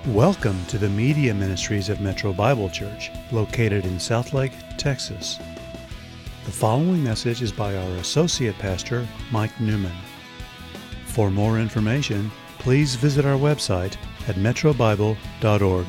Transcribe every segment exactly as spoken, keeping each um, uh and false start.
Welcome to the Media Ministries of Metro Bible Church, located in Southlake, Texas. The following message is by our Associate Pastor, Mike Newman. For more information, please visit our website at metro bible dot org.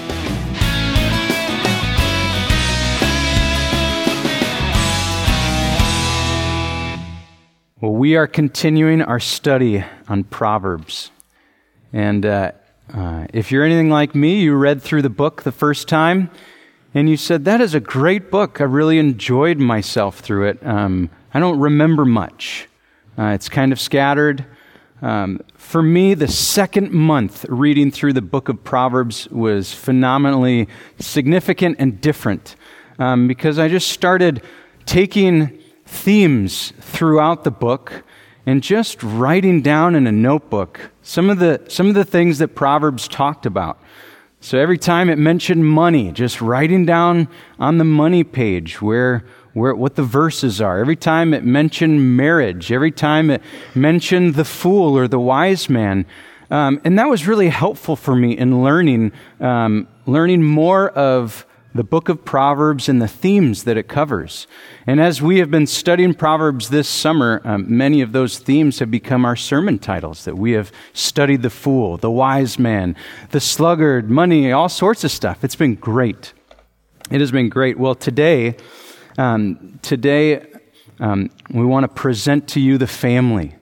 Well, we are continuing our study on Proverbs. And uh, uh, if you're anything like me, you read through the book the first time, and you said, that is a great book. I really enjoyed myself through it. Um, I don't remember much. Uh, it's kind of scattered. Um, for me, the second month reading through the book of Proverbs was phenomenally significant and different, um, because I just started taking themes throughout the book and just writing down in a notebook some of the some of the things that Proverbs talked about. So every time it mentioned money, just writing down on the money page where where what the verses are. Every time it mentioned marriage, every time it mentioned the fool or the wise man. Um, and that was really helpful for me in learning um, learning more of the book of Proverbs and the themes that it covers. And as we have been studying Proverbs this summer, um, many of those themes have become our sermon titles, that we have studied the fool, the wise man, the sluggard, money, all sorts of stuff. It's been great. It has been great. Well, today, um, today um, we want to present to you the family.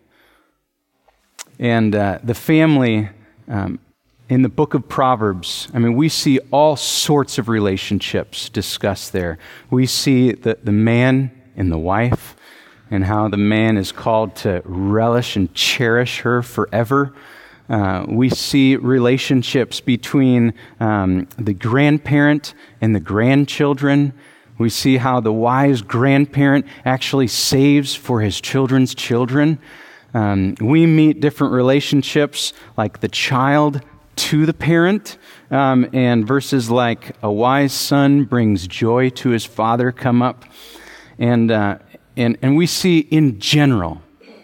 And uh, the family... Um, In the book of Proverbs, I mean, we see all sorts of relationships discussed there. We see the, the man and the wife, and how the man is called to relish and cherish her forever. Uh, we see relationships between um, the grandparent and the grandchildren. We see how the wise grandparent actually saves for his children's children. Um, we meet different relationships like the child to the parent, um, and verses like a wise son brings joy to his father come up. And, uh, and, and we see in general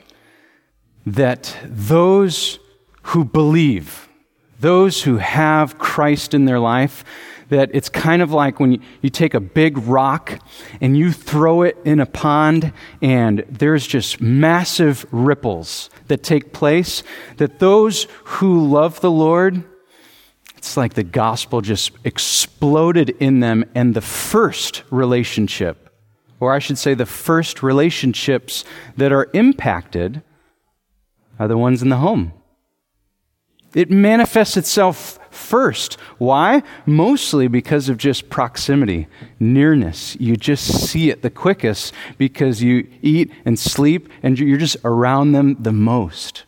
that those who believe, those who have Christ in their life, that it's kind of like when you, you take a big rock and you throw it in a pond and there's just massive ripples that take place, that those who love the Lord, it's like the gospel just exploded in them, and the first relationship, or I should say the first relationships that are impacted are the ones in the home. It manifests itself first. Why? Mostly because of just proximity, nearness. You just see it the quickest because you eat and sleep and you're just around them the most.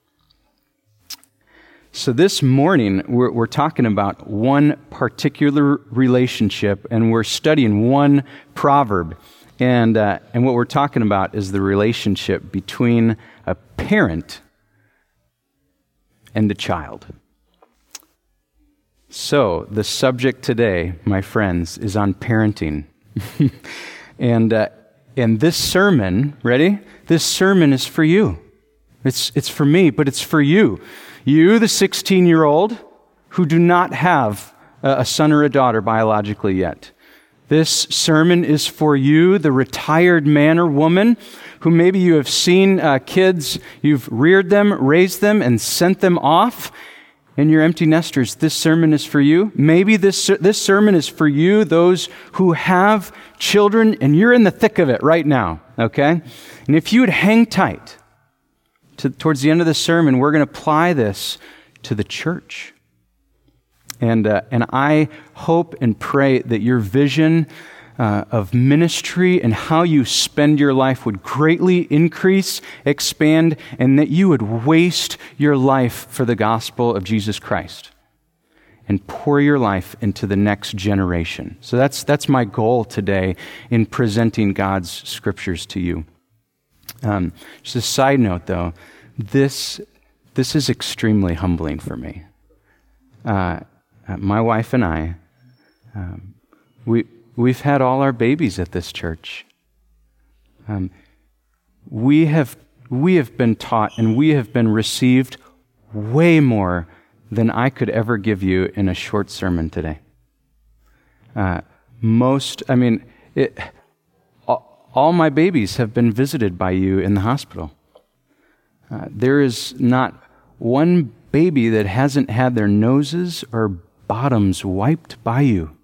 So this morning, we're, we're talking about one particular relationship, and we're studying one proverb. And, uh, and what we're talking about is the relationship between a parent and a child. So, the subject today, my friends, is on parenting. and uh, and this sermon, ready? This sermon is for you. It's it's for me, but it's for you. You, the sixteen-year-old, who do not have a son or a daughter biologically yet. This sermon is for you, the retired man or woman, who maybe you have seen uh, kids, you've reared them, raised them, and sent them off, and you're empty nesters. This sermon is for you. Maybe this this sermon is for you, those who have children, and you're in the thick of it right now, okay? And if you would hang tight to, towards the end of the sermon, we're going to apply this to the church. And uh, and I hope and pray that your vision uh, of ministry and how you spend your life would greatly increase, expand, and that you would waste your life for the gospel of Jesus Christ and pour your life into the next generation. So that's that's my goal today in presenting God's scriptures to you. Um, just a side note, though, this this is extremely humbling for me. Uh, Uh, my wife and I, um, we, we've had all our babies at this church. Um, we have we have been taught and we have been received way more than I could ever give you in a short sermon today. Uh, most, I mean, it, all, all my babies have been visited by you in the hospital. Uh, there is not one baby that hasn't had their noses or bottoms wiped by you.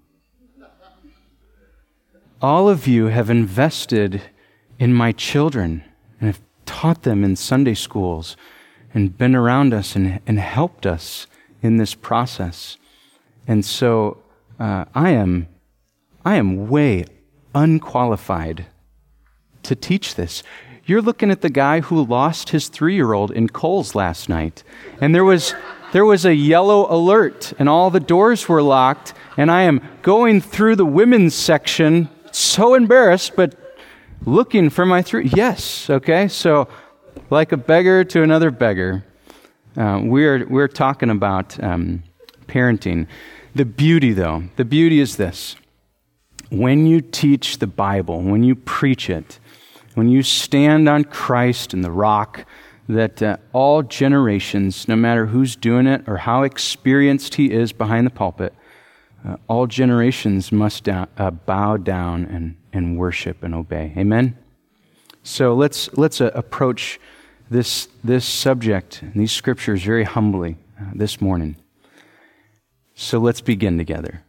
All of you have invested in my children and have taught them in Sunday schools and been around us and, and helped us in this process. And so uh, I am I am way unqualified to teach this. You're looking at the guy who lost his three-year-old in Kohl's last night. And there was there was a yellow alert, and all the doors were locked, and I am going through the women's section, so embarrassed, but looking for my three. Yes, okay? So like a beggar to another beggar, uh, we're, we're talking about um, parenting. The beauty, though, the beauty is this. When you teach the Bible, when you preach it, when you stand on Christ and the rock, that uh, all generations, no matter who's doing it or how experienced he is behind the pulpit, uh, all generations must down, uh, bow down and, and worship and obey. Amen? So let's let's uh, approach this this subject and these scriptures very humbly uh, this morning. So let's begin together.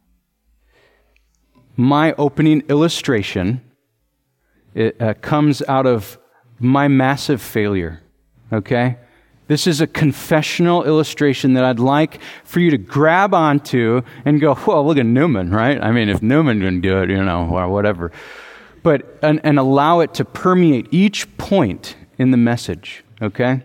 My opening illustration it uh, comes out of my massive failure, okay? This is a confessional illustration that I'd like for you to grab onto and go, well, look at Newman, right? I mean, if Newman didn't do it, you know, or whatever. But, and, and allow it to permeate each point in the message, okay?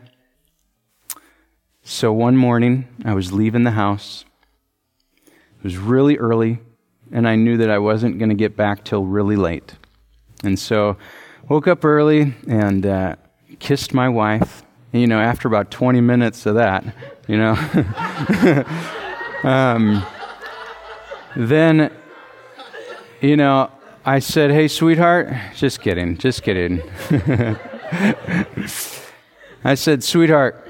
So one morning, I was leaving the house. It was really early, and I knew that I wasn't going to get back till really late. And so woke up early and uh, kissed my wife. And, you know, after about twenty minutes of that, you know, um, then, you know, I said, hey, sweetheart, just kidding, just kidding. I said, sweetheart,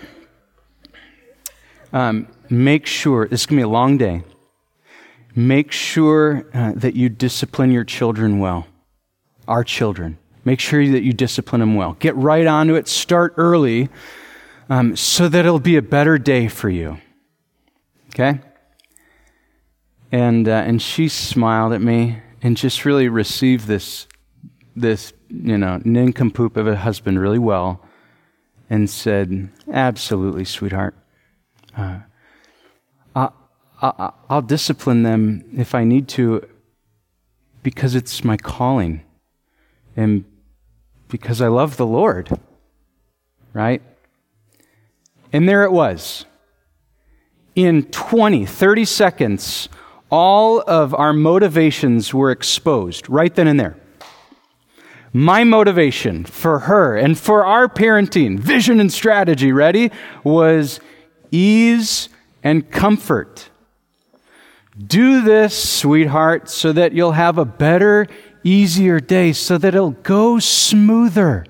um, make sure, this is going to be a long day, make sure uh, that you discipline your children well. Our children. Make sure that you discipline them well. Get right onto it. Start early um, so that it'll be a better day for you. Okay? And uh, and she smiled at me and just really received this, this you know, nincompoop of a husband really well and said, absolutely, sweetheart. Uh, I, I, I'll discipline them if I need to because it's my calling. And because I love the Lord, right? And there it was. In twenty, thirty seconds, all of our motivations were exposed right then and there. My motivation for her and for our parenting, vision and strategy, ready, was ease and comfort. Do this, sweetheart, so that you'll have a better, easier day, so that it'll go smoother.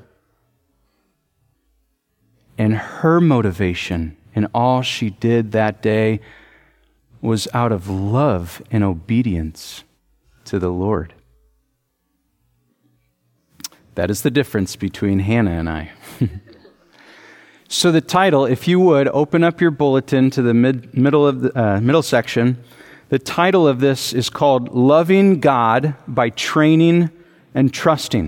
And her motivation in all she did that day was out of love and obedience to the Lord. That is the difference between Hannah and I. So the title, if you would, open up your bulletin to the mid, middle of the uh, middle section. The title of this is called Loving God by Training and Trusting.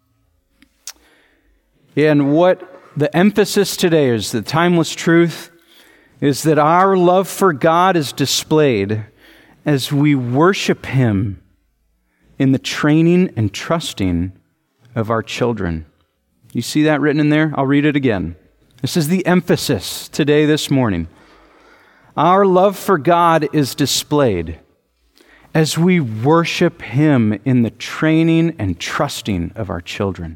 And what the emphasis today is, the timeless truth, is that our love for God is displayed as we worship Him in the training and trusting of our children. You see that written in there? I'll read it again. This is the emphasis today, this morning. Our love for God is displayed as we worship Him in the training and trusting of our children.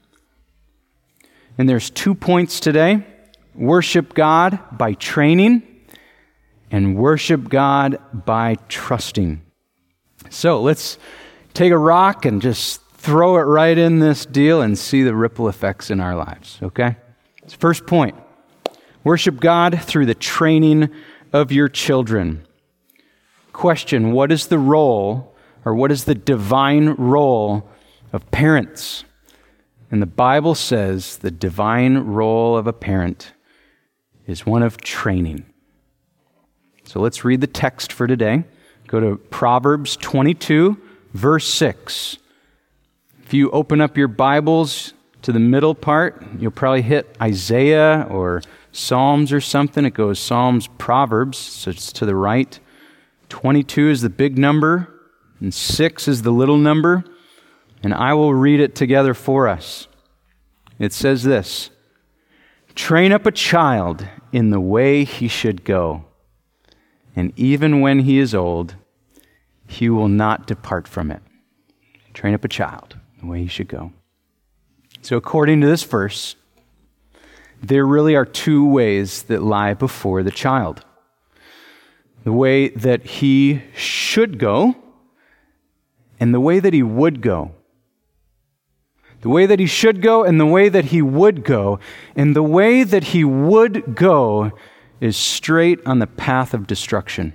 And there's two points today. Worship God by training and worship God by trusting. So let's take a rock and just throw it right in this deal and see the ripple effects in our lives, okay? First point, worship God through the training of your children. Question, what is the role, or what is the divine role of parents? And the Bible says the divine role of a parent is one of training. So let's read the text for today. Go to Proverbs twenty-two, verse six. If you open up your Bibles to the middle part, you'll probably hit Isaiah or Psalms or something. It goes Psalms, Proverbs, so it's to the right. twenty-two is the big number, and six is the little number, and I will read it together for us. It says this, "Train up a child in the way he should go, and even when he is old, he will not depart from it." Train up a child the way he should go. So according to this verse, there really are two ways that lie before the child. The way that he should go and the way that he would go. The way that he should go and the way that he would go. And the way that he would go is straight on the path of destruction.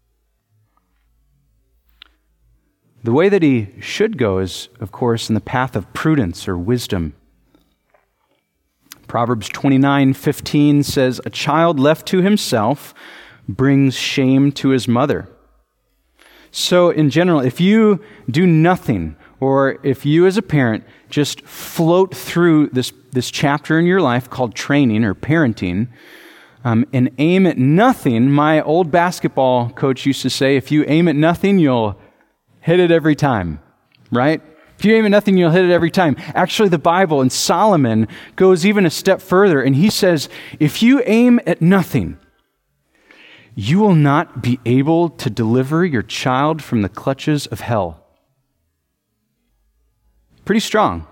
The way that he should go is, of course, in the path of prudence or wisdom. Proverbs twenty-nine fifteen says, "A child left to himself brings shame to his mother." So in general, if you do nothing, or if you as a parent just float through this, this chapter in your life called training or parenting, um, and aim at nothing, my old basketball coach used to say, if you aim at nothing, you'll hit it every time, right? If you aim at nothing, you'll hit it every time. Actually, the Bible and Solomon goes even a step further, and he says, if you aim at nothing, you will not be able to deliver your child from the clutches of hell. Pretty strong.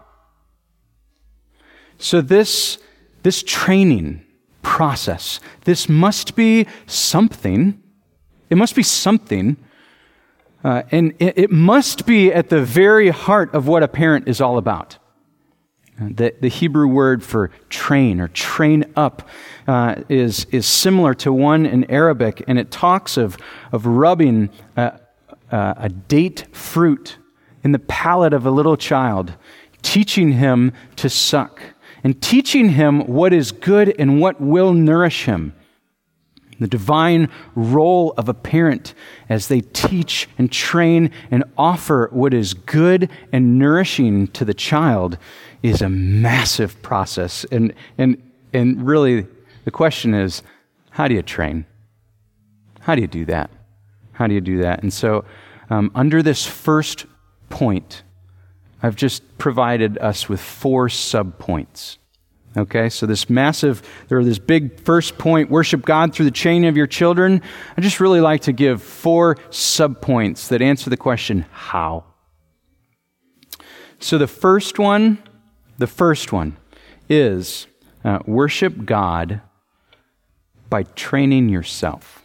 So this, this training process, this must be something, it must be something Uh, and it, it must be at the very heart of what a parent is all about. The, the Hebrew word for train or train up uh, is, is similar to one in Arabic, and it talks of, of rubbing a, a, a date fruit in the palate of a little child, teaching him to suck, and teaching him what is good and what will nourish him. The divine role of a parent as they teach and train and offer what is good and nourishing to the child is a massive process. And and and really, the question is, how do you train? How do you do that? How do you do that? And so, um, under this first point, I've just provided us with four sub-points. Okay, so this massive, or this big first point, worship God through the training of your children. I just really like to give four sub-points that answer the question, how? So the first one, the first one is uh, worship God by training yourself.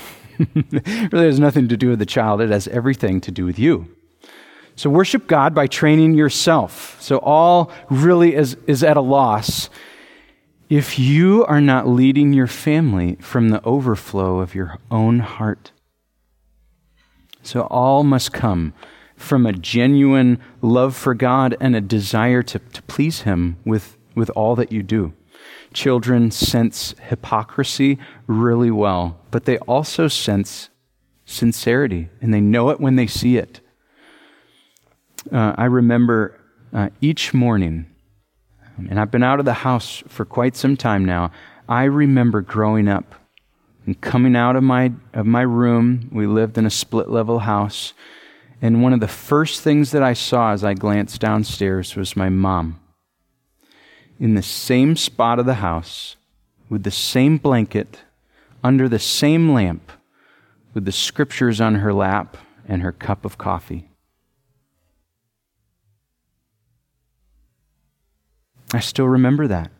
It really has nothing to do with the child. It has everything to do with you. So worship God by training yourself. So all really is, is at a loss if you are not leading your family from the overflow of your own heart. So all must come from a genuine love for God and a desire to, to please Him with, with all that you do. Children sense hypocrisy really well, but they also sense sincerity, and they know it when they see it. Uh, I remember uh, each morning, and I've been out of the house for quite some time now, I remember growing up and coming out of my of my room. We lived in a split-level house, and one of the first things that I saw as I glanced downstairs was my mom in the same spot of the house, with the same blanket, under the same lamp, with the scriptures on her lap and her cup of coffee. I still remember that.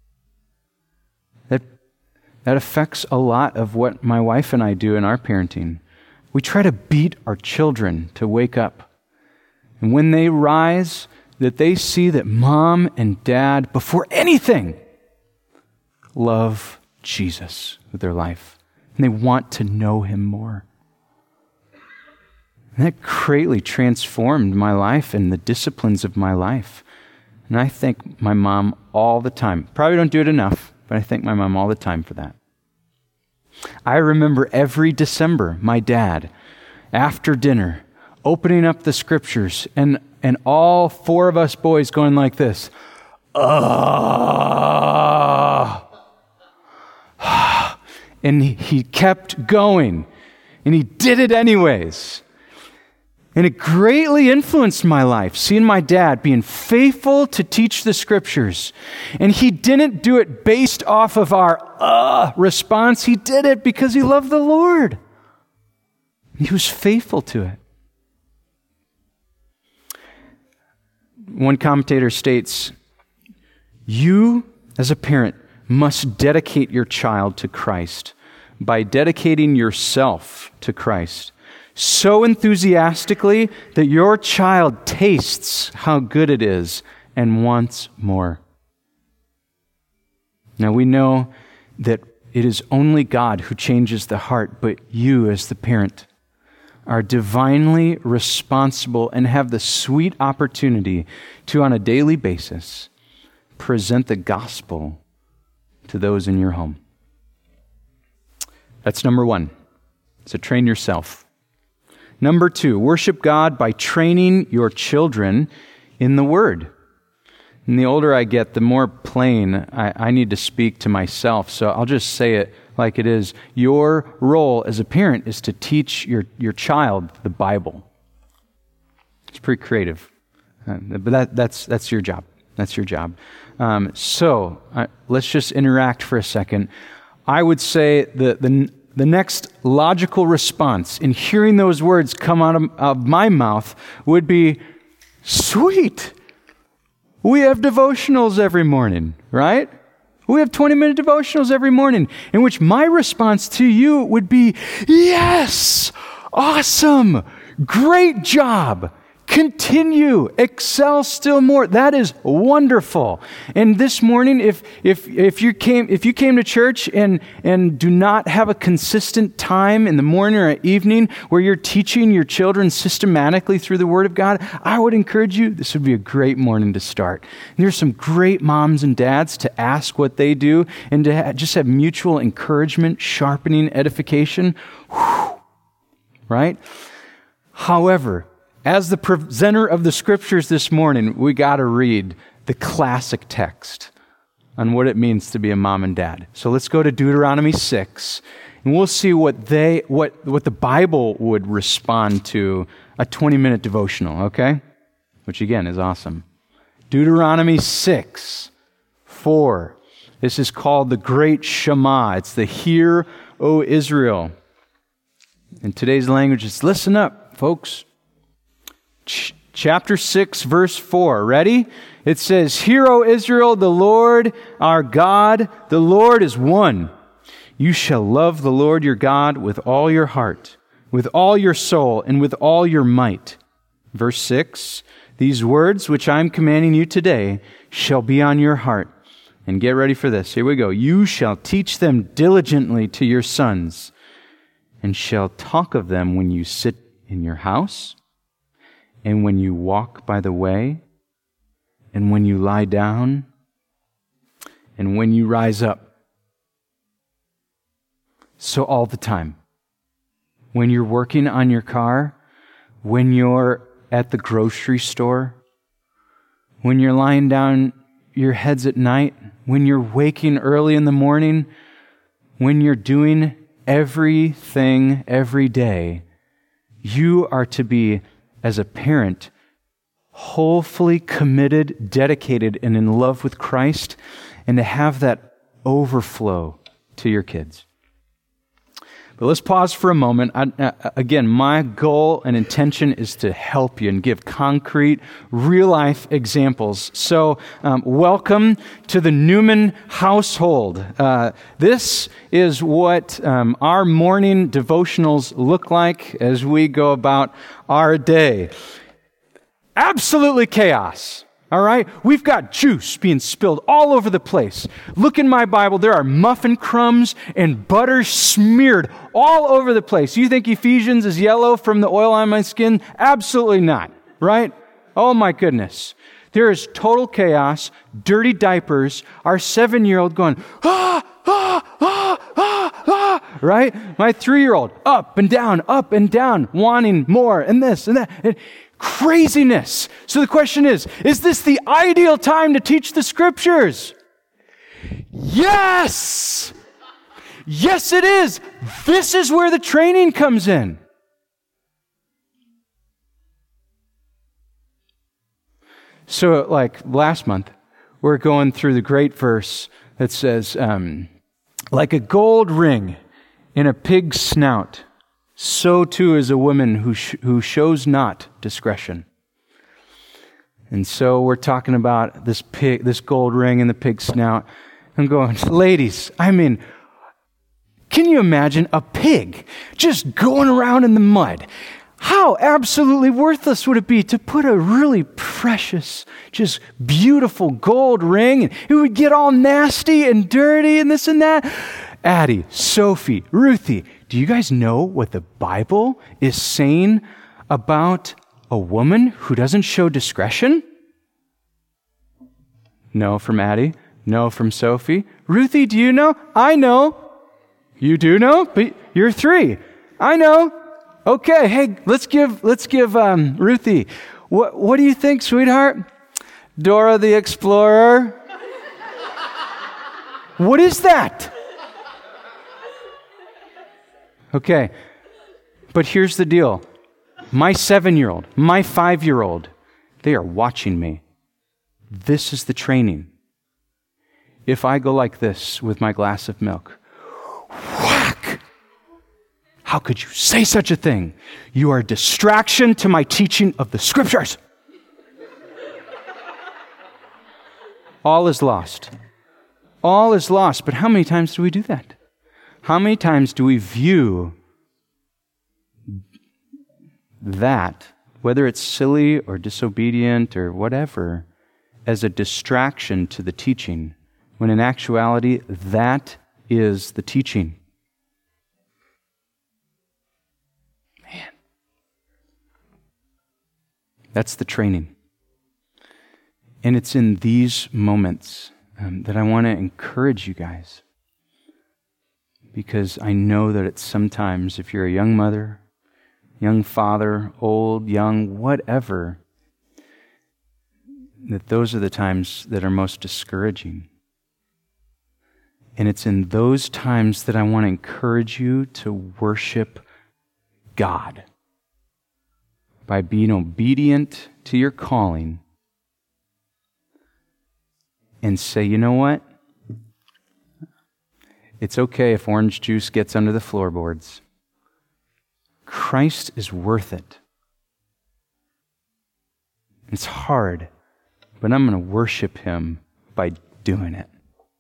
That that affects a lot of what my wife and I do in our parenting. We try to beat our children to wake up. And when they rise, that they see that mom and dad, before anything, love Jesus with their life. and they want to know him more. And that greatly transformed my life and the disciplines of my life. And I thank my mom all the time. Probably don't do it enough, but I thank my mom all the time for that. I remember every December, my dad, after dinner, opening up the scriptures, and, and all four of us boys going like this, ah. And he, he kept going, and he did it anyways. And it greatly influenced my life, seeing my dad being faithful to teach the scriptures. And he didn't do it based off of our uh response. He did it because he loved the Lord. He was faithful to it. One commentator states, you as a parent must dedicate your child to Christ by dedicating yourself to Christ so enthusiastically that your child tastes how good it is and wants more. Now we know that it is only God who changes the heart, but you as the parent are divinely responsible and have the sweet opportunity to, on a daily basis, present the gospel to those in your home. That's number one. So train yourself. Number two, worship God by training your children in the Word. And the older I get, the more plain I, I need to speak to myself. So I'll just say it like it is. Your role as a parent is to teach your, your child the Bible. It's pretty creative. Uh, but that, that's, that's your job. That's your job. Um, so uh, let's just interact for a second. I would say the, the The next logical response in hearing those words come out of, of my mouth would be, sweet, we have devotionals every morning, right? We have twenty-minute devotionals every morning, in which my response to you would be, yes, awesome, great job. Continue, excel still more. That is wonderful. And this morning, if if if you came if you came to church and and do not have a consistent time in the morning or evening where you're teaching your children systematically through the Word of God, I would encourage you, this would be a great morning to start. And there's some great moms and dads to ask what they do and to ha- just have mutual encouragement, sharpening, edification. Whew. Right? However, as the presenter of the scriptures this morning, we got to read the classic text on what it means to be a mom and dad. So let's go to Deuteronomy six, and we'll see what they, what, what the Bible would respond to a twenty-minute devotional, okay? Which again is awesome. Deuteronomy six, four. This is called the Great Shema. It's the Hear, O Israel. In today's language, it's listen up, folks. Ch- chapter six, verse four. Ready? It says, Hear, O Israel, the Lord our God, the Lord is one. You shall love the Lord your God with all your heart, with all your soul, and with all your might. Verse six, these words which I am commanding you today shall be on your heart. And get ready for this. Here we go. You shall teach them diligently to your sons, and shall talk of them when you sit in your house, and when you walk by the way, and when you lie down, and when you rise up. So all the time. When you're working on your car, when you're at the grocery store, when you're lying down your heads at night, when you're waking early in the morning, when you're doing everything every day, you are to be, as a parent, wholly committed, dedicated, and in love with Christ, and to have that overflow to your kids. But let's pause for a moment. I, uh, again, my goal and intention is to help you and give concrete, real-life examples. So, um, welcome to the Newman household. Uh, this is what um, our morning devotionals look like as we go about our day. Absolutely chaos. All right? We've got juice being spilled all over the place. Look in my Bible. There are muffin crumbs and butter smeared all over the place. You think Ephesians is yellow from the oil on my skin? Absolutely not. Right? Oh my goodness. There is total chaos, dirty diapers, our seven-year-old going, ah, ah, ah, ah, ah, right? My three-year-old up and down, up and down, wanting more and this and that. And craziness. So the question is, is this the ideal time to teach the Scriptures? Yes! Yes, it is. This is where the training comes in. So like last month, we're going through the great verse that says, um, like a gold ring in a pig's snout, so too is a woman who sh- who shows not discretion. And so we're talking about this pig, this gold ring in the pig's snout. I'm going, ladies, I mean, can you imagine a pig just going around in the mud? How absolutely worthless would it be to put a really precious, just beautiful gold ring, and it would get all nasty and dirty and this and that? Addie, Sophie, Ruthie, do you guys know what the Bible is saying about a woman who doesn't show discretion? No from Addie. No from Sophie. Ruthie, do you know? I know. You do know? But you're three. I know. Okay, hey, let's give let's give um, Ruthie. What what do you think, sweetheart? Dora the Explorer. What is that? Okay, but here's the deal. My seven-year-old, my five-year-old, they are watching me. This is the training. If I go like this with my glass of milk, whack! How could you say such a thing? You are a distraction to my teaching of the Scriptures. All is lost. All is lost. But how many times do we do that? How many times do we view that, whether it's silly or disobedient or whatever, as a distraction to the teaching, when in actuality, that is the teaching? Man. That's the training. And it's in these moments um, that I want to encourage you guys. Because I know that it's sometimes, if you're a young mother, young father, old, young, whatever, that those are the times that are most discouraging. And it's in those times that I want to encourage you to worship God by being obedient to your calling and say, you know what? It's okay if orange juice gets under the floorboards. Christ is worth it. It's hard, but I'm going to worship Him by doing it.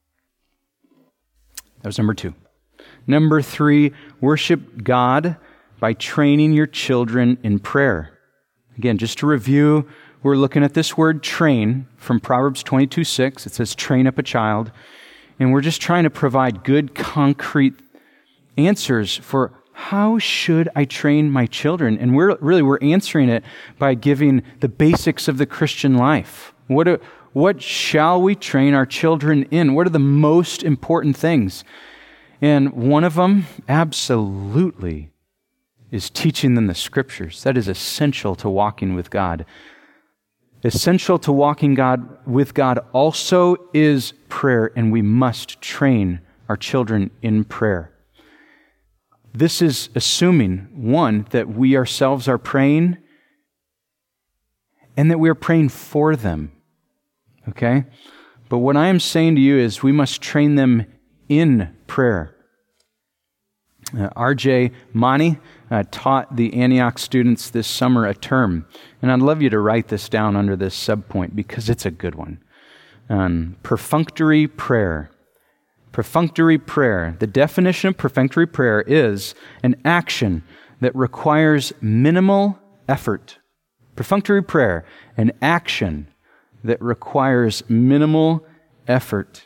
That was number two. Number three, worship God by training your children in prayer. Again, just to review, we're looking at this word train from Proverbs twenty-two six. It says train up a child. And we're just trying to provide good, concrete answers for how should I train my children? And we're really, we're answering it by giving the basics of the Christian life. What, do, what shall we train our children in? What are the most important things? And one of them, absolutely, is teaching them the Scriptures. That is essential to walking with God. Essential to walking God with God also is prayer, and we must train our children in prayer. This is assuming, one, that we ourselves are praying, and that we are praying for them. Okay? But what I am saying to you is we must train them in prayer. Uh, R J Mani uh, taught the Antioch students this summer a term, and I'd love you to write this down under this subpoint because it's a good one. Um, perfunctory prayer. Perfunctory prayer. The definition of perfunctory prayer is an action that requires minimal effort. Perfunctory prayer, an action that requires minimal effort.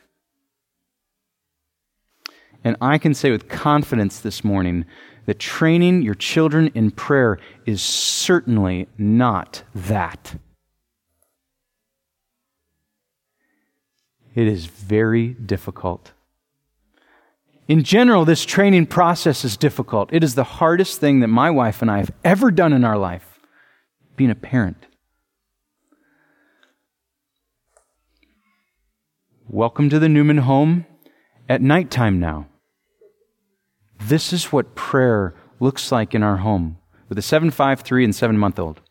And I can say with confidence this morning that training your children in prayer is certainly not that. It is very difficult. In general, this training process is difficult. It is the hardest thing that my wife and I have ever done in our life, being a parent. Welcome to the Newman home at nighttime now. This is what prayer looks like in our home with a seven, five, three, and seven-month-old.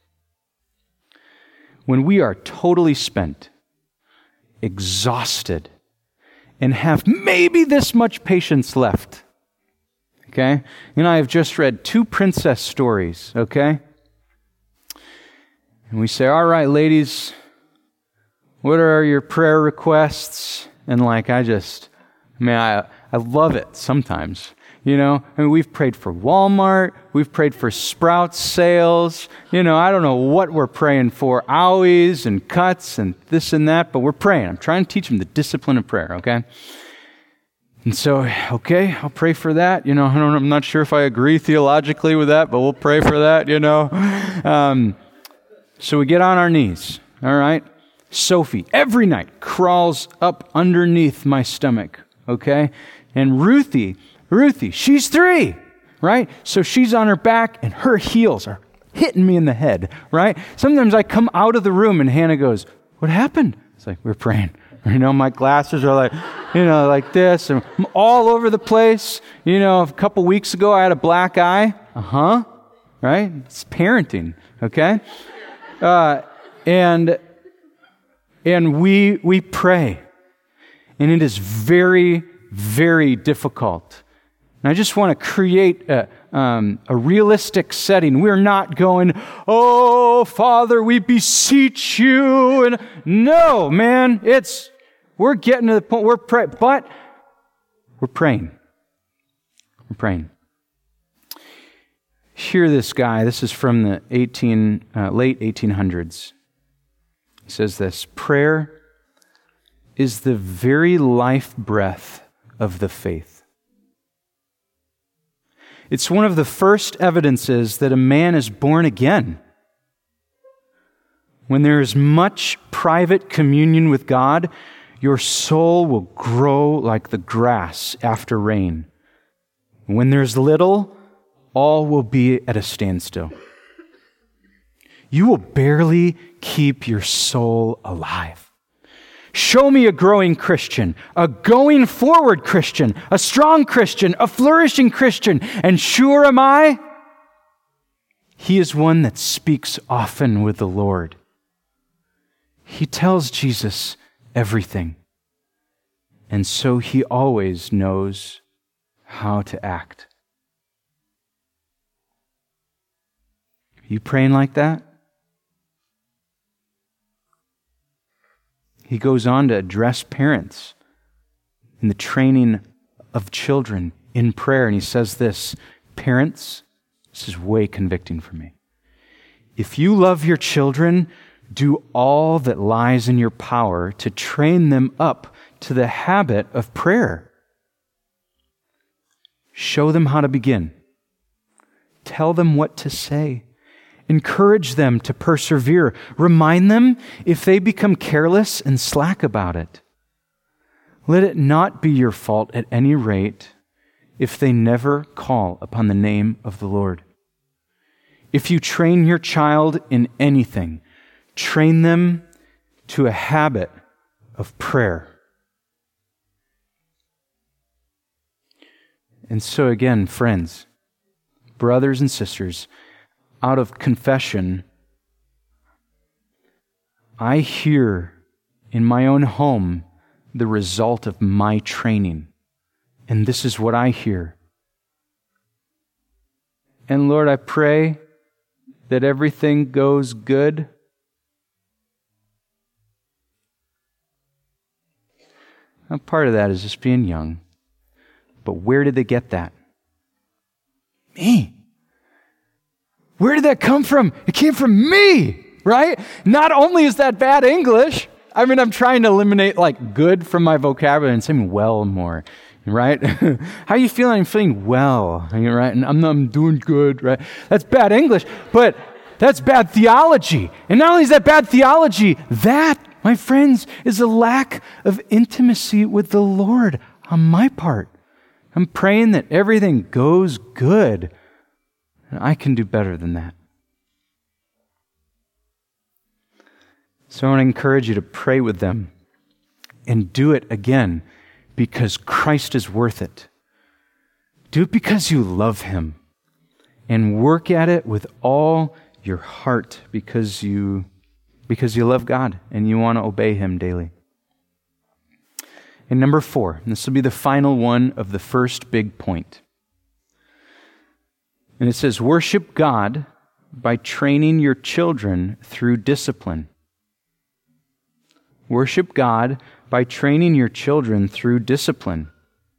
When we are totally spent, exhausted, and have maybe this much patience left, okay? And I have just read two princess stories, okay? And we say, all right, ladies, what are your prayer requests? And like, I just, man, I, I love it sometimes. You know, I mean, we've prayed for Walmart, we've prayed for Sprouts sales, you know, I don't know what we're praying for, owies and cuts and this and that, but we're praying. I'm trying to teach them the discipline of prayer, okay? And so, okay, I'll pray for that. You know, I don't, I'm not sure if I agree theologically with that, but we'll pray for that, you know. Um, so we get on our knees, all right? Sophie, every night, crawls up underneath my stomach, okay? And Ruthie, Ruthie, she's three, right? So she's on her back and her heels are hitting me in the head, right? Sometimes I come out of the room and Hannah goes, what happened? It's like, we're praying. You know, my glasses are like, you know, like this. And I'm all over the place. You know, a couple weeks ago I had a black eye. Uh-huh. Right? It's parenting, okay? Uh, and and we we pray. And it is very, very difficult. And I just want to create a, um, a realistic setting. We're not going, oh, Father, we beseech you. And no, man, it's, we're getting to the point, we're praying, but we're praying. We're praying. Hear this guy. This is from the eighteen, uh, late eighteen hundreds. He says this, prayer is the very life breath of the faith. It's one of the first evidences that a man is born again. When there is much private communion with God, your soul will grow like the grass after rain. When there's little, all will be at a standstill. You will barely keep your soul alive. Show me a growing Christian, a going forward Christian, a strong Christian, a flourishing Christian, and sure am I, he is one that speaks often with the Lord. He tells Jesus everything, and so he always knows how to act. Are you praying like that? He goes on to address parents in the training of children in prayer. And he says this, parents, this is way convicting for me. If you love your children, do all that lies in your power to train them up to the habit of prayer. Show them how to begin. Tell them what to say. Encourage them to persevere. Remind them if they become careless and slack about it. Let it not be your fault at any rate if they never call upon the name of the Lord. If you train your child in anything, train them to a habit of prayer. And so again, friends, brothers and sisters, out of confession, I hear in my own home the result of my training. And this is what I hear. And Lord, I pray that everything goes good. Now, part of that is just being young. But where did they get that? Me. Where did that come from? It came from me, right? Not only is that bad English, I mean, I'm trying to eliminate like good from my vocabulary and saying well more, right? How are you feeling? I'm feeling well, right? And I'm, I'm doing good, right? That's bad English, but that's bad theology. And not only is that bad theology, that, my friends, is a lack of intimacy with the Lord on my part. I'm praying that everything goes good, and I can do better than that. So I want to encourage you to pray with them and do it again because Christ is worth it. Do it because you love Him and work at it with all your heart because you, because you love God and you want to obey Him daily. And number four, and this will be the final one of the first big point. And it says, worship God by training your children through discipline. Worship God by training your children through discipline.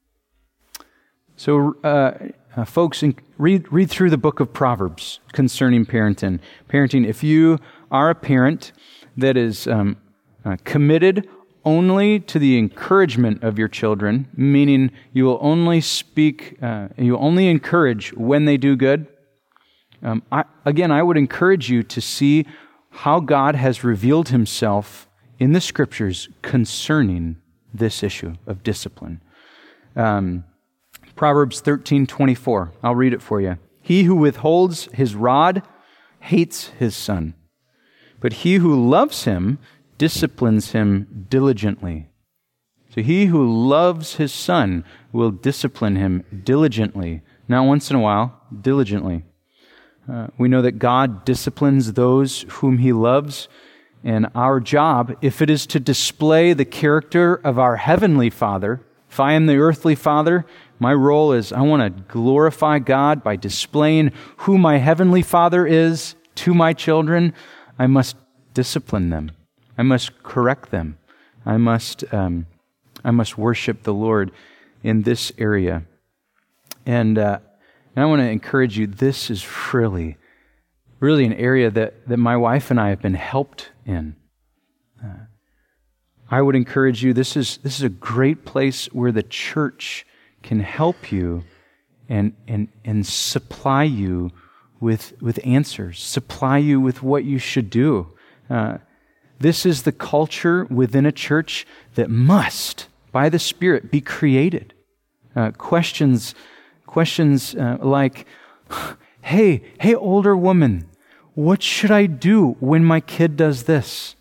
So, uh, uh, folks, in, read read through the book of Proverbs concerning parenting. Parenting. If you are a parent that is um, uh, committed only to the encouragement of your children, meaning you will only speak, uh, you will only encourage when they do good. Um, I, again, I would encourage you to see how God has revealed Himself in the Scriptures concerning this issue of discipline. Um, Proverbs thirteen twenty-four. I'll read it for you. He who withholds his rod hates his son, but he who loves him disciplines him diligently. So he who loves his son will discipline him diligently. Not once in a while, diligently. Uh, we know that God disciplines those whom He loves. And our job, if it is to display the character of our heavenly Father, if I am the earthly father, my role is I want to glorify God by displaying who my heavenly Father is to my children. I must discipline them. I must correct them. I must, um, I must worship the Lord in this area. And, uh, and I want to encourage you, this is really really an area that, that my wife and I have been helped in. Uh, I would encourage you, this is this is a great place where the church can help you and and and supply you with with answers, supply you with what you should do. Uh, this is the culture within a church that must, by the Spirit, be created. Uh, questions, questions uh, like, hey, hey, older woman, what should I do when my kid does this?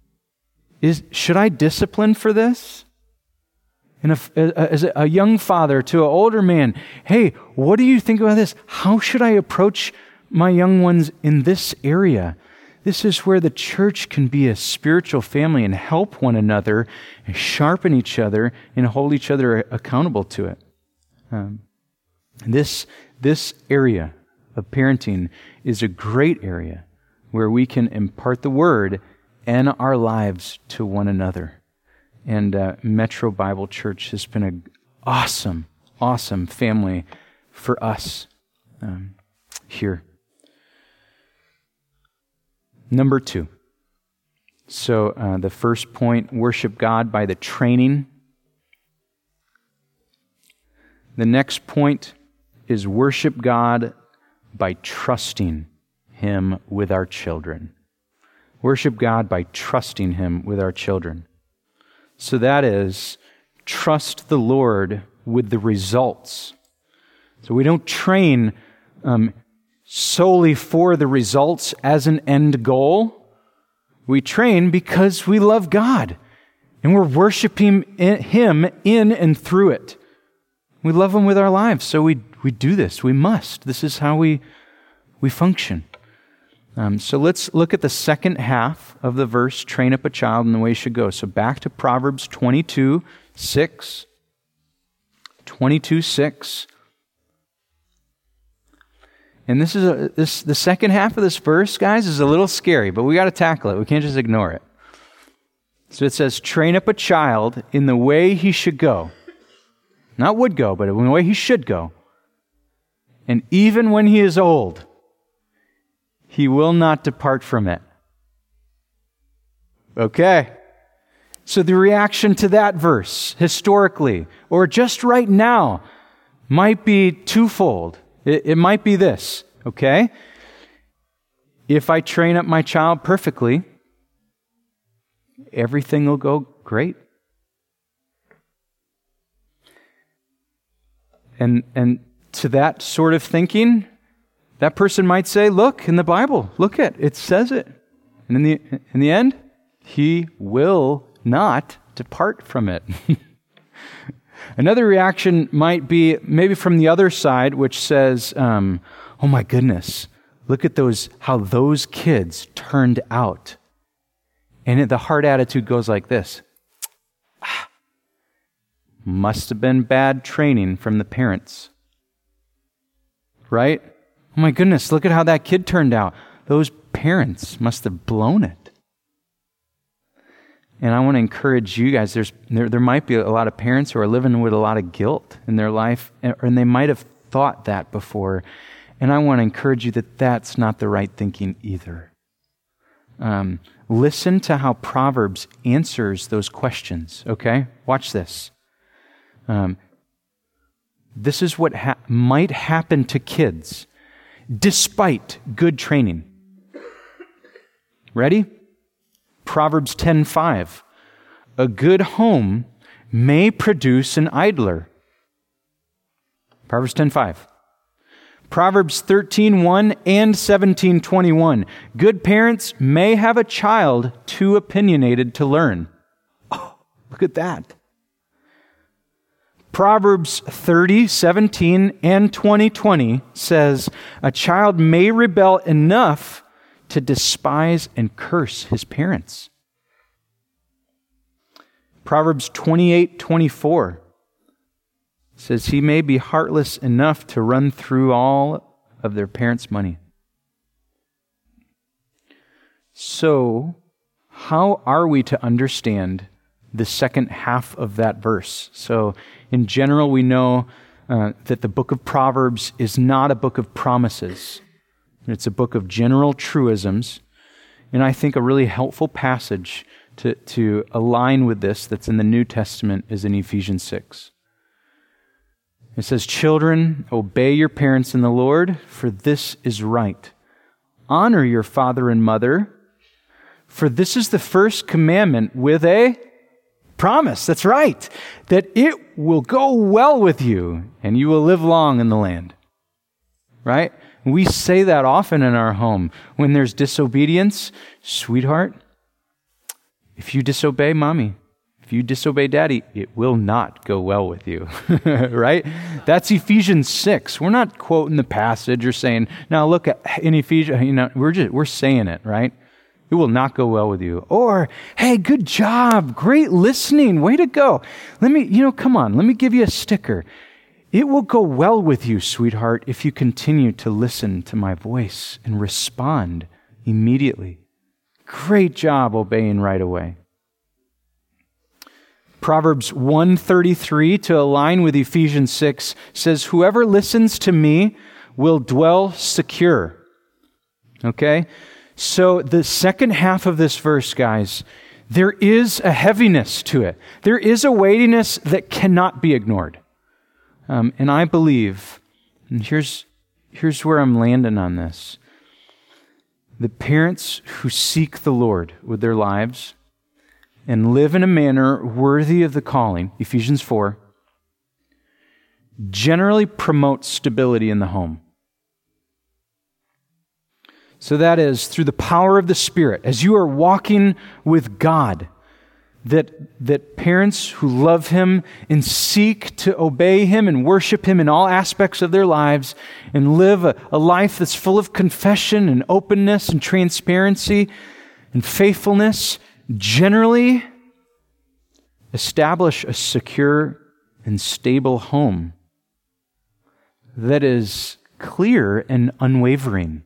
Is should I discipline for this? And if, as a young father to an older man, hey, what do you think about this? How should I approach my young ones in this area? This is where the church can be a spiritual family and help one another and sharpen each other and hold each other accountable to it. Um, this this area of parenting is a great area where we can impart the Word and our lives to one another. And uh, Metro Bible Church has been an awesome, awesome family for us um, here. Number two. So uh, the first point, worship God by the training. The next point is worship God by trusting Him with our children. Worship God by trusting Him with our children. So that is, trust the Lord with the results. So we don't train um, solely for the results as an end goal. We train because we love God and we're worshiping Him in and through it. We love Him with our lives, so we we do this. We must. This is how we we function. Um, so let's look at the second half of the verse, train up a child in the way he should go. So back to Proverbs twenty-two, six. twenty-two, six. And this is a, this the second half of this verse, guys, is a little scary, but we got to tackle it. We can't just ignore it. So it says, train up a child in the way he should go. Not would go, but in the way he should go. And even when he is old, he will not depart from it. Okay. So the reaction to that verse, historically, or just right now, might be twofold. It, it might be this, okay? If I train up my child perfectly, everything will go great. And and to that sort of thinking, that person might say, look, in the Bible, look at it, it says it. And in the in the end, he will not depart from it. Another reaction might be maybe from the other side, which says, um, oh my goodness, look at those, how those kids turned out. And the heart attitude goes like this. Ah, must have been bad training from the parents. Right? Oh my goodness, look at how that kid turned out. Those parents must have blown it. And I want to encourage you guys, there's there, there might be a lot of parents who are living with a lot of guilt in their life, and, and they might have thought that before. And I want to encourage you that that's not the right thinking either. Um, listen to how Proverbs answers those questions, okay? Watch this. Um, this is what ha- might happen to kids despite good training. Ready? Proverbs ten five. A good home may produce an idler. Proverbs ten five. Proverbs thirteen one and seventeen twenty-one. Good parents may have a child too opinionated to learn. Oh, look at that. Proverbs thirty seventeen and twenty twenty says, a child may rebel enough to despise and curse his parents. Proverbs twenty-eight twenty-four says he may be heartless enough to run through all of their parents' money. So, how are we to understand the second half of that verse? So, in general, we know uh, that the book of Proverbs is not a book of promises. It's a book of general truisms, and I think a really helpful passage to, to align with this that's in the New Testament is in Ephesians six. It says, children, obey your parents in the Lord, for this is right. Honor your father and mother, for this is the first commandment with a promise. That's right, that it will go well with you, and you will live long in the land. Right? We say that often in our home. When there's disobedience, sweetheart, if you disobey mommy, if you disobey daddy, it will not go well with you. Right? That's Ephesians six. We're not quoting the passage or saying, now look at in Ephesians, you know, we're just we're saying it, right? It will not go well with you. Or, hey, good job, great listening, way to go. Let me, you know, come on, let me give you a sticker. It will go well with you, sweetheart, if you continue to listen to my voice and respond immediately. Great job obeying right away. Proverbs one thirty-three, to align with Ephesians six, says, whoever listens to me will dwell secure. Okay? So the second half of this verse, guys, there is a heaviness to it. There is a weightiness that cannot be ignored. Um, and I believe, and here's, here's where I'm landing on this, the parents who seek the Lord with their lives and live in a manner worthy of the calling, Ephesians four, generally promote stability in the home. So that is, through the power of the Spirit, as you are walking with God, that, that parents who love Him and seek to obey Him and worship Him in all aspects of their lives and live a, a life that's full of confession and openness and transparency and faithfulness, generally establish a secure and stable home that is clear and unwavering.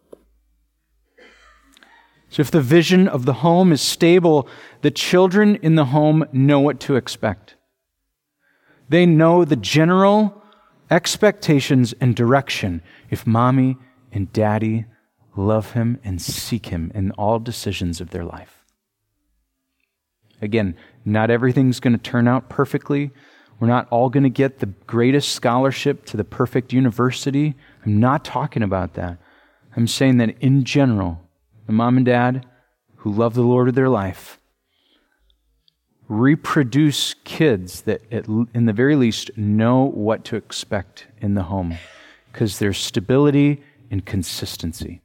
So if the vision of the home is stable, the children in the home know what to expect. They know the general expectations and direction if mommy and daddy love Him and seek Him in all decisions of their life. Again, not everything's going to turn out perfectly. We're not all going to get the greatest scholarship to the perfect university. I'm not talking about that. I'm saying that in general, the mom and dad who love the Lord with their life reproduce kids that, at, in the very least, know what to expect in the home, because there's stability and consistency.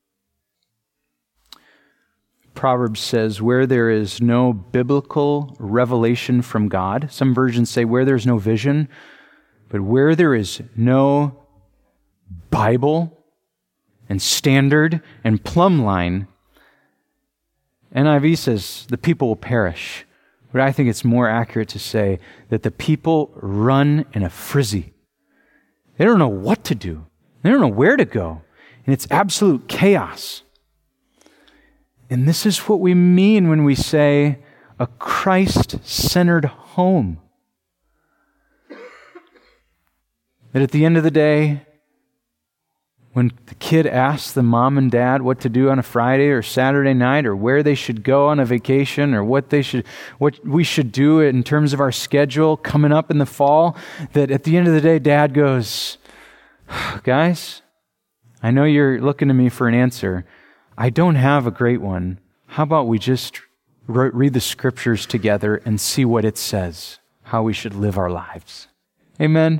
Proverbs says, where there is no biblical revelation from God, some versions say where there's no vision, but where there is no Bible and standard and plumb line, N I V says the people will perish. But I think it's more accurate to say that the people run in a frizzy. They don't know what to do. They don't know where to go. And it's absolute chaos. And this is what we mean when we say a Christ-centered home. That at the end of the day, when the kid asks the mom and dad what to do on a Friday or Saturday night, or where they should go on a vacation, or what they should, what we should do in terms of our schedule coming up in the fall, that at the end of the day, dad goes, guys, I know you're looking to me for an answer. I don't have a great one. How about we just re- read the scriptures together and see what it says, how we should live our lives. Amen.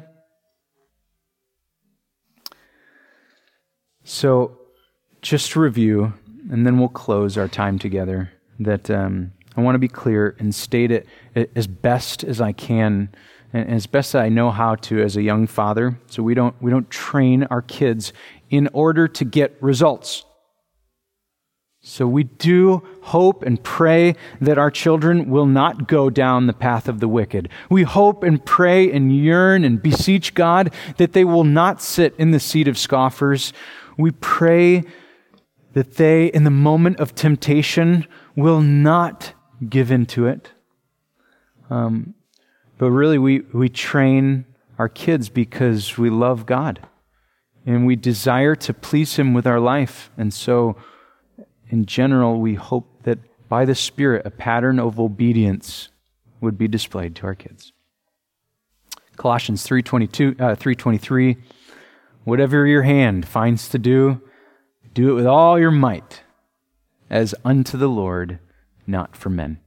So, just to review, and then we'll close our time together, that um, I want to be clear and state it as best as I can, and as best as I know how to as a young father, so we don't we don't train our kids in order to get results. So we do hope and pray that our children will not go down the path of the wicked. We hope and pray and yearn and beseech God that they will not sit in the seat of scoffers. We pray that they, in the moment of temptation, will not give into it. Um, but really, we, we train our kids because we love God and we desire to please Him with our life. And so, in general, we hope that by the Spirit, a pattern of obedience would be displayed to our kids. Colossians three twenty-two, uh, three twenty-three, whatever your hand finds to do, do it with all your might, as unto the Lord, not for men.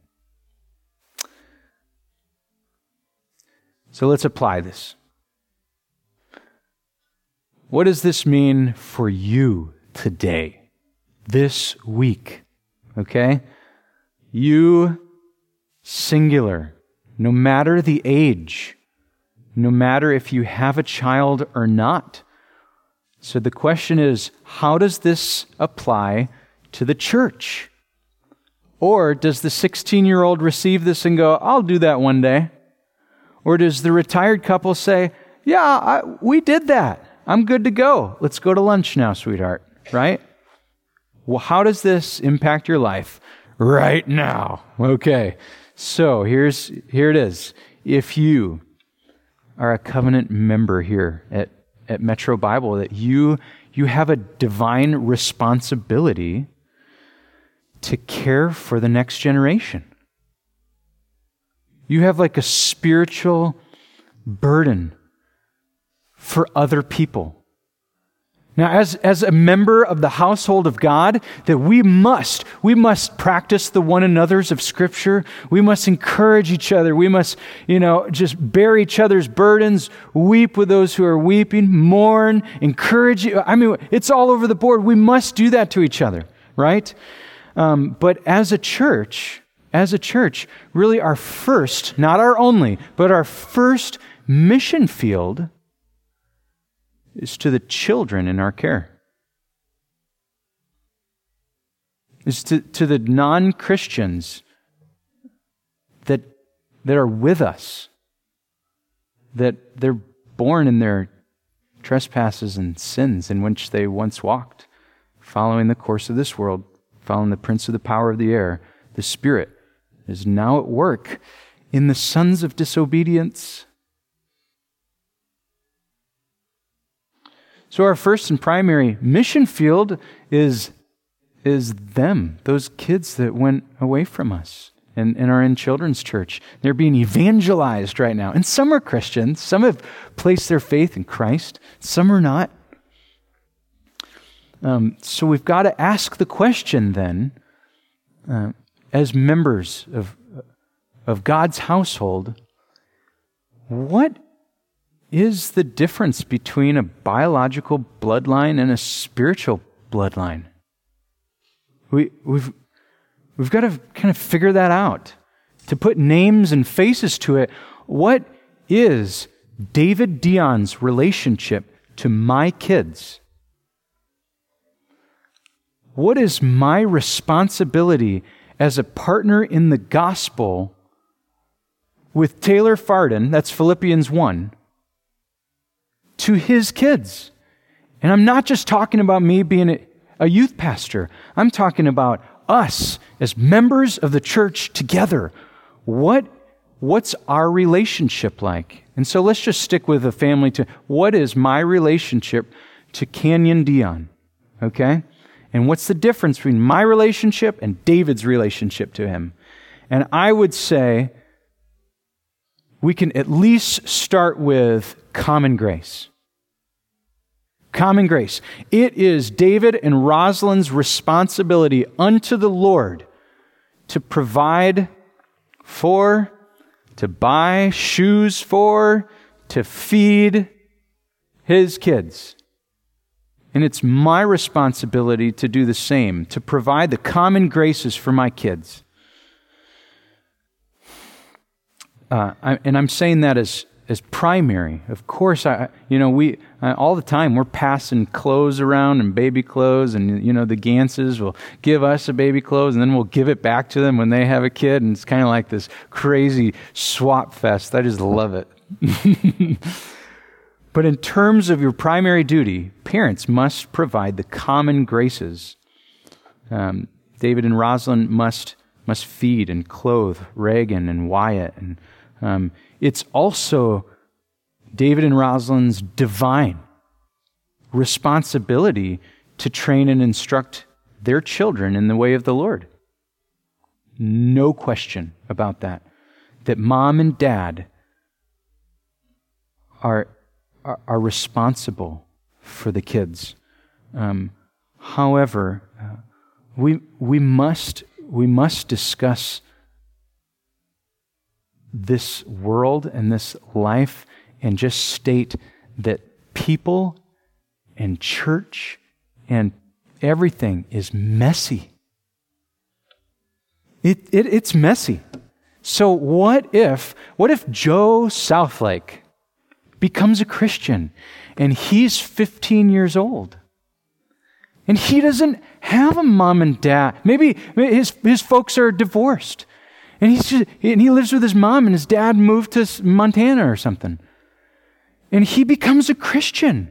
So let's apply this. What does this mean for you today? This week, okay? You, singular, no matter the age, no matter if you have a child or not. So the question is, how does this apply to the church? Or does the sixteen-year-old receive this and go, I'll do that one day? Or does the retired couple say, yeah, I, we did that. I'm good to go. Let's go to lunch now, sweetheart, right? Well, how does this impact your life right now? Okay, so here's here it is. If you are a covenant member here at, at Metro Bible, that you you have a divine responsibility to care for the next generation. You have like a spiritual burden for other people. Now, as, as a member of the household of God, that we must, we must practice the one another's of Scripture. We must encourage each other. We must, you know, just bear each other's burdens, weep with those who are weeping, mourn, encourage. I mean, it's all over the board. We must do that to each other, right? Um, but as a church, as a church, really our first, not our only, but our first mission field is to the children in our care. Is to, to the non-Christians that, that are with us, that they're born in their trespasses and sins in which they once walked, following the course of this world, following the prince of the power of the air. The Spirit is now at work in the sons of disobedience. So our first and primary mission field is, is them, those kids that went away from us. and, and are in children's church. They're being evangelized right now. And some are Christians. Some have placed their faith in Christ. Some are not. Um, so we've got to ask the question then, uh, as members of, of God's household, what is the difference between a biological bloodline and a spiritual bloodline? We, we've, we've got to kind of figure that out, to put names and faces to it. What is David Dion's relationship to my kids? What is my responsibility as a partner in the gospel with Taylor Farden, that's Philippians one, to his kids? And I'm not just talking about me being a, a youth pastor. I'm talking about us as members of the church together. What, what's our relationship like? And so let's just stick with the family to what is my relationship to Canyon Dion, okay? And what's the difference between my relationship and David's relationship to him? And I would say we can at least start with common grace. Common grace. It is David and Rosalind's responsibility unto the Lord to provide for, to buy shoes for, to feed his kids. And it's my responsibility to do the same, to provide the common graces for my kids. Uh, I, and I'm saying that as as primary. Of course, I you know we uh, all the time we're passing clothes around and baby clothes, and you know the Ganses will give us a baby clothes, and then we'll give it back to them when they have a kid, and it's kind of like this crazy swap fest. I just love it. But in terms of your primary duty, parents must provide the common graces. Um, David and Rosalind must must feed and clothe Reagan and Wyatt. And um, it's also David and Rosalind's divine responsibility to train and instruct their children in the way of the Lord. No question about that. That mom and dad are are responsible for the kids. Um, however, uh, we we must we must discuss this world and this life and just state that people and church and everything is messy. It, it it's messy. So what if what if Joe Southlake becomes a Christian, and he's fifteen years old, and he doesn't have a mom and dad? Maybe his his folks are divorced, and he's just, and he lives with his mom, and his dad moved to Montana or something, and he becomes a Christian.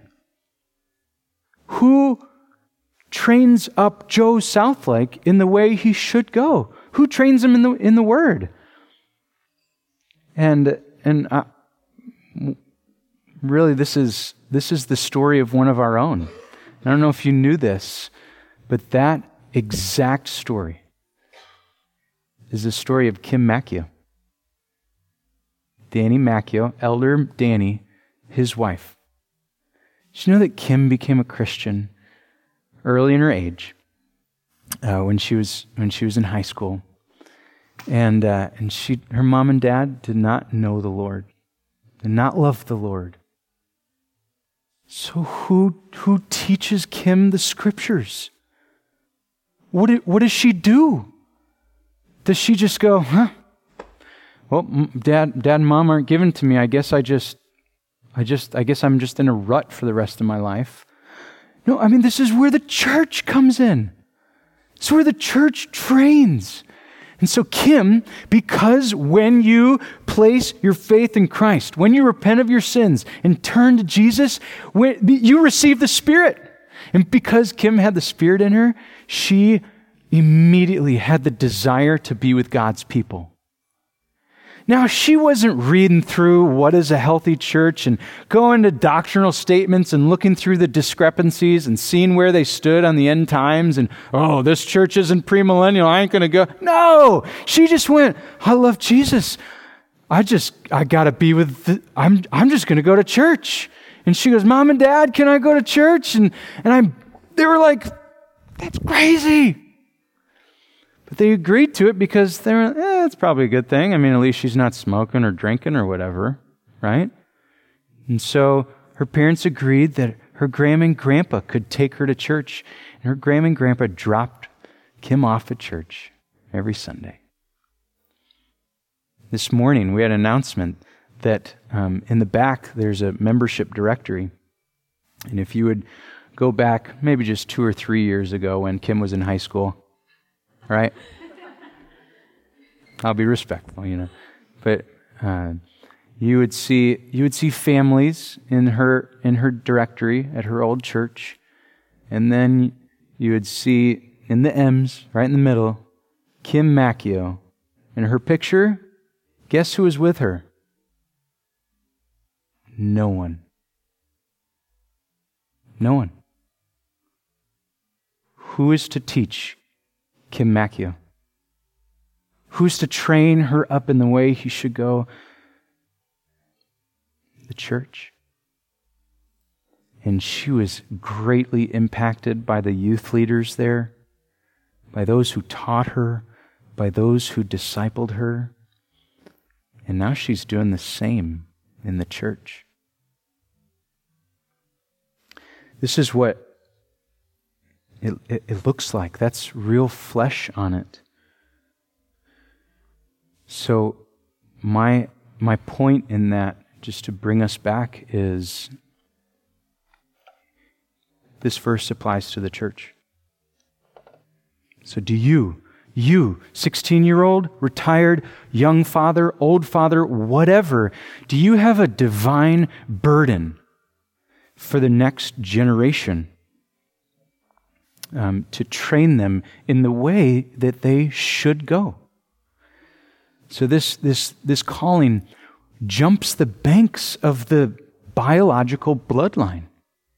Who trains up Joe Southlake in the way he should go? Who trains him in the in the Word? And and. I, Really, this is this is the story of one of our own. I don't know if you knew this, but that exact story is the story of Kim Macchio. Danny Macchio, Elder Danny, his wife. Did you know that Kim became a Christian early in her age, uh, when she was when she was in high school, and uh, and she her mom and dad did not know the Lord, did not love the Lord. So who who teaches Kim the scriptures? What do, what does she do? Does she just go, huh? Well, dad, dad and mom aren't given to me. I guess I just, I just, I guess I'm just in a rut for the rest of my life. No, I mean this is where the church comes in. It's where the church trains. And so Kim, because when you place your faith in Christ, when you repent of your sins and turn to Jesus, when you receive the Spirit. And because Kim had the Spirit in her, she immediately had the desire to be with God's people. Now, she wasn't reading through what is a healthy church and going to doctrinal statements and looking through the discrepancies and seeing where they stood on the end times and, oh, this church isn't premillennial, I ain't going to go. No, she just went, I love Jesus. I just, I got to be with, the, I'm I'm just going to go to church. And she goes, Mom and Dad, can I go to church? And, and I, they were like, that's crazy. But they agreed to it because they were, eh, it's probably a good thing. I mean, at least she's not smoking or drinking or whatever, right? And so her parents agreed that her grandma and grandpa could take her to church. And her grandma and grandpa dropped Kim off at church every Sunday. This morning, we had an announcement that um, in the back, there's a membership directory. And if you would go back maybe just two or three years ago when Kim was in high school, right? I'll be respectful, you know. But uh, you would see you would see families in her in her directory at her old church, and then you would see in the M's right in the middle, Kim Macchio, and her picture. Guess who was with her? No one. No one. Who is to teach Kim Macchio? Who's to train her up in the way he should go? The church. And she was greatly impacted by the youth leaders there, by those who taught her, by those who discipled her. And now she's doing the same in the church. This is what it, it, it looks like. That's real flesh on it. So my my point in that, just to bring us back, is this verse applies to the church. So do you, you, sixteen-year-old, retired, young father, old father, whatever, do you have a divine burden for the next generation um, to train them in the way that they should go? So this this this calling jumps the banks of the biological bloodline.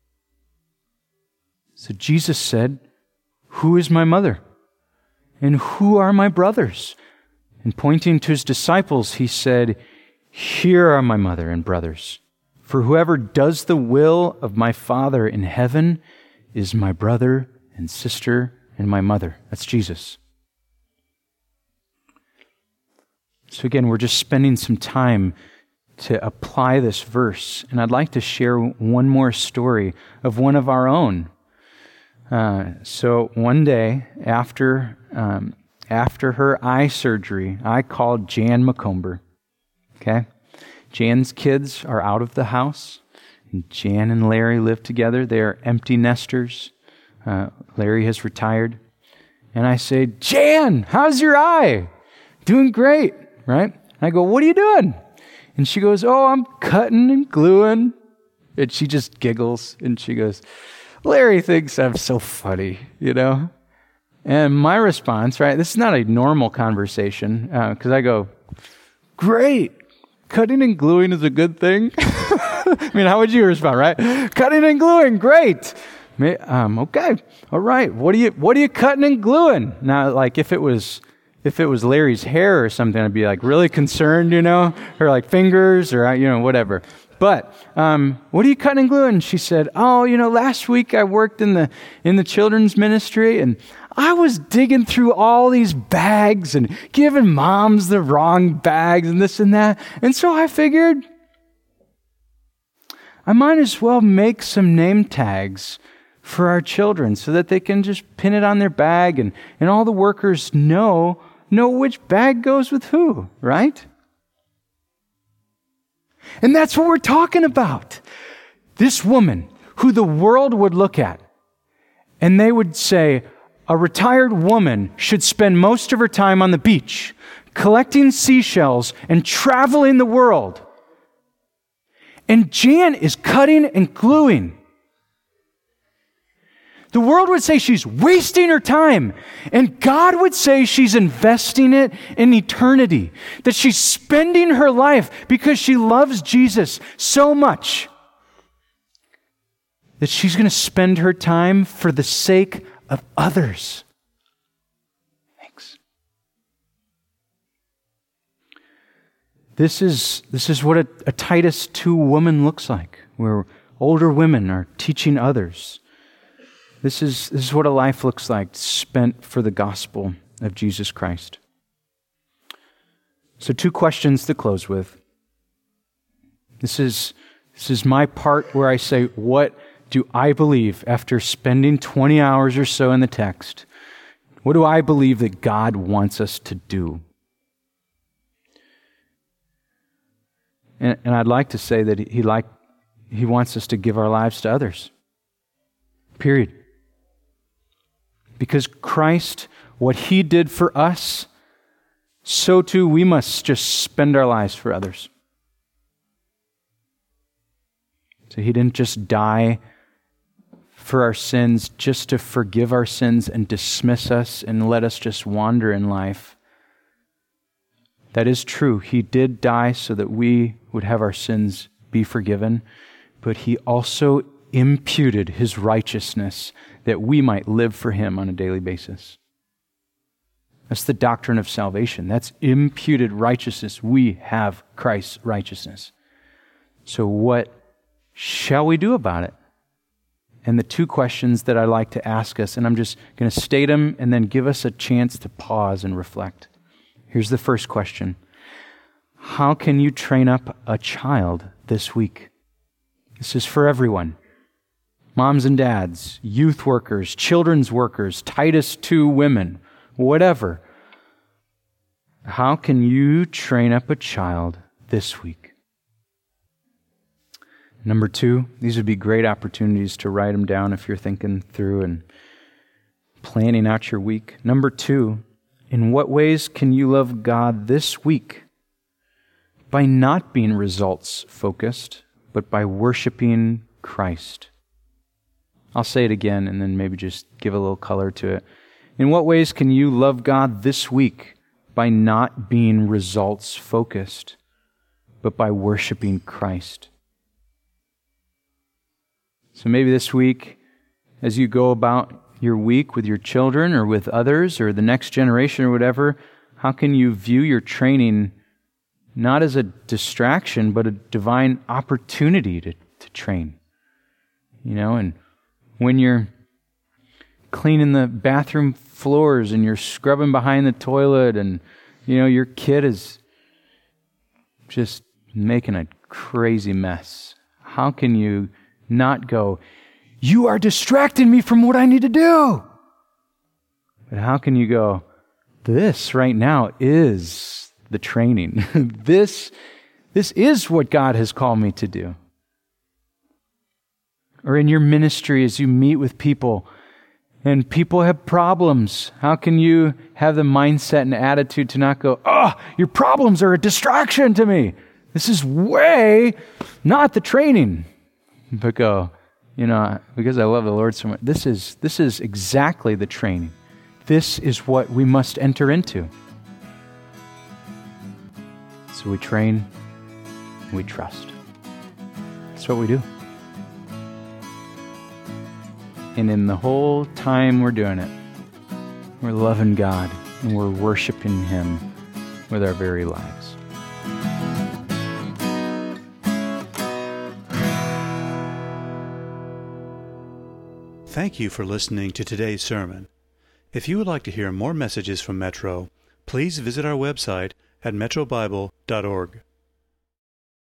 So Jesus said, "Who is my mother? And who are my brothers?" And pointing to his disciples, he said, "Here are my mother and brothers. For whoever does the will of my Father in heaven is my brother and sister and my mother." That's Jesus. So again, we're just spending some time to apply this verse. And I'd like to share one more story of one of our own. Uh, so one day after um, after her eye surgery, I called Jan McComber. Okay? Jan's kids are out of the house. And Jan and Larry live together. They are empty nesters. Uh, Larry has retired. And I say, "Jan, how's your eye?" "Doing great." Right? And I go, "What are you doing?" And she goes, "Oh, I'm cutting and gluing." And she just giggles and she goes, "Larry thinks I'm so funny," you know? And my response, right, this is not a normal conversation, because uh, I go, "Great, cutting and gluing is a good thing." I mean, how would you respond, right? "Cutting and gluing, great." Um, okay, all right. What are you What are you cutting and gluing? Now, like if it was if it was Larry's hair or something, I'd be like really concerned, you know, or like fingers or you know whatever. But um, what are you cutting and gluing? She said, "Oh, you know, last week I worked in the in the children's ministry, and I was digging through all these bags and giving moms the wrong bags and this and that. And so I figured I might as well make some name tags for our children so that they can just pin it on their bag and, and all the workers know know which bag goes with who, right?" And that's what we're talking about. This woman who the world would look at and they would say, a retired woman should spend most of her time on the beach, collecting seashells and traveling the world. And Jan is cutting and gluing. The world would say she's wasting her time, and God would say she's investing it in eternity, that she's spending her life because she loves Jesus so much that she's going to spend her time for the sake of others. Thanks. This is, this is what a, a Titus two woman looks like, where older women are teaching others. This is, this is what a life looks like, spent for the gospel of Jesus Christ. So two questions to close with. This is, this is my part where I say, what do I believe after spending twenty hours or so in the text? What do I believe that God wants us to do? And, and I'd like to say that he, like, he wants us to give our lives to others. Period. Because Christ, what He did for us, so too we must just spend our lives for others. So He didn't just die for our sins just to forgive our sins and dismiss us and let us just wander in life. That is true. He did die so that we would have our sins be forgiven, but He also imputed His righteousness that we might live for Him on a daily basis. That's the doctrine of salvation. That's imputed righteousness. We have Christ's righteousness. So what shall we do about it? And the two questions that I like to ask us, and I'm just going to state them and then give us a chance to pause and reflect. Here's the first question. How can you train up a child this week? This is for everyone. Moms and dads, youth workers, children's workers, Titus two women, whatever. How can you train up a child this week? Number two, these would be great opportunities to write them down if you're thinking through and planning out your week. Number two, in what ways can you love God this week? By not being results focused, but by worshiping Christ. I'll say it again and then maybe just give a little color to it. In what ways can you love God this week? By not being results focused, but by worshiping Christ. So maybe this week, as you go about your week with your children or with others or the next generation or whatever, how can you view your training not as a distraction, but a divine opportunity to, to train? You know, and when you're cleaning the bathroom floors and you're scrubbing behind the toilet and, you know, your kid is just making a crazy mess, how can you not go, you are distracting me from what I need to do? But how can you go, this right now is the training. this, this is what God has called me to do. Or in your ministry as you meet with people and people have problems, how can you have the mindset and attitude to not go, oh, your problems are a distraction to me. This is way not the training. But go, you know, because I love the Lord so much, this is, this is exactly the training. This is what we must enter into. So we train and we trust. That's what we do. And in the whole time we're doing it, we're loving God and we're worshiping Him with our very lives. Thank you for listening to today's sermon. If you would like to hear more messages from Metro, please visit our website at metro bible dot org.